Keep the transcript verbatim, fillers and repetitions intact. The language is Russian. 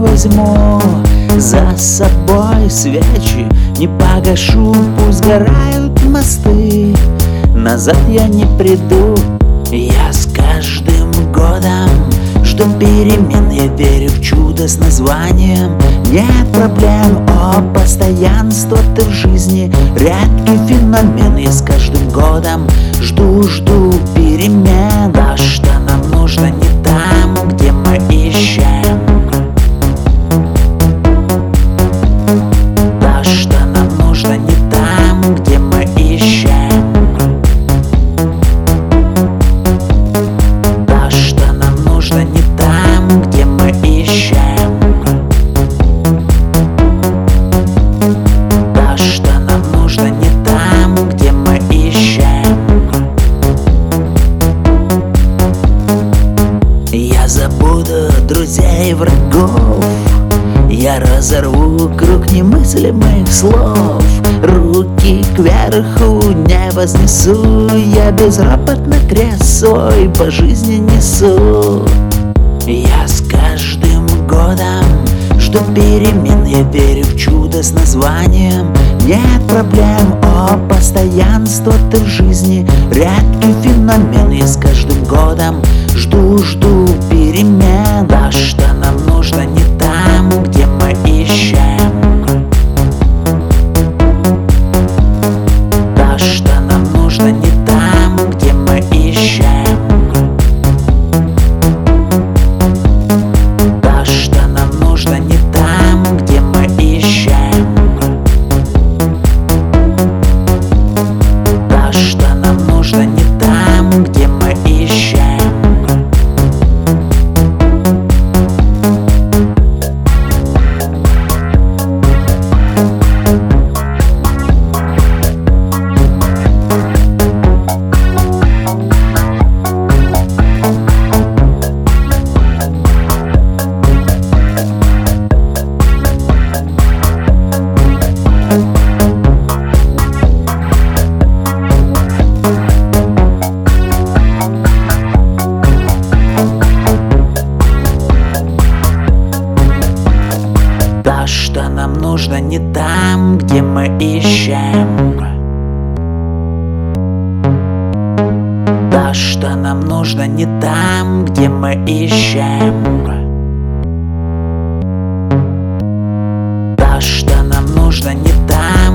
возьму за собой свечи, не погашу, пусть сгорают мосты. Назад я не приду, я с каждым годом жду перемен. Я верю в чудо с названием нет проблем. О, постоянство ты в жизни, редкий феномен. Я с каждым годом жду, жду перемен. Да что нам нужно не там, где мы ищем. Да что нам нужно не там, где мы ищем. Да что нам нужно не там, где мы ищем. Да что нам нужно не там, где мы ищем. Я забуду друзей и врагов, я разорву круг немыслимых слов. Руки кверху не вознесу, я безропотно крест свой по жизни несу. Я с каждым годом жду перемен. Я верю в чудо с названием нет проблем. О, постоянство ты в жизни, редкий феномен. Я с каждым годом жду, жду перемен. Да что нам нужно не там, где мы ищем. Да что нам нужно не там, где мы ищем. Да что нам нужно не там, где мы ищем. Да что нам нужно не там, где мы ищем. Да что нам нужно не там, где мы ищем. Да что нам нужно не там, где мы ищем. Да что нам нужно не там.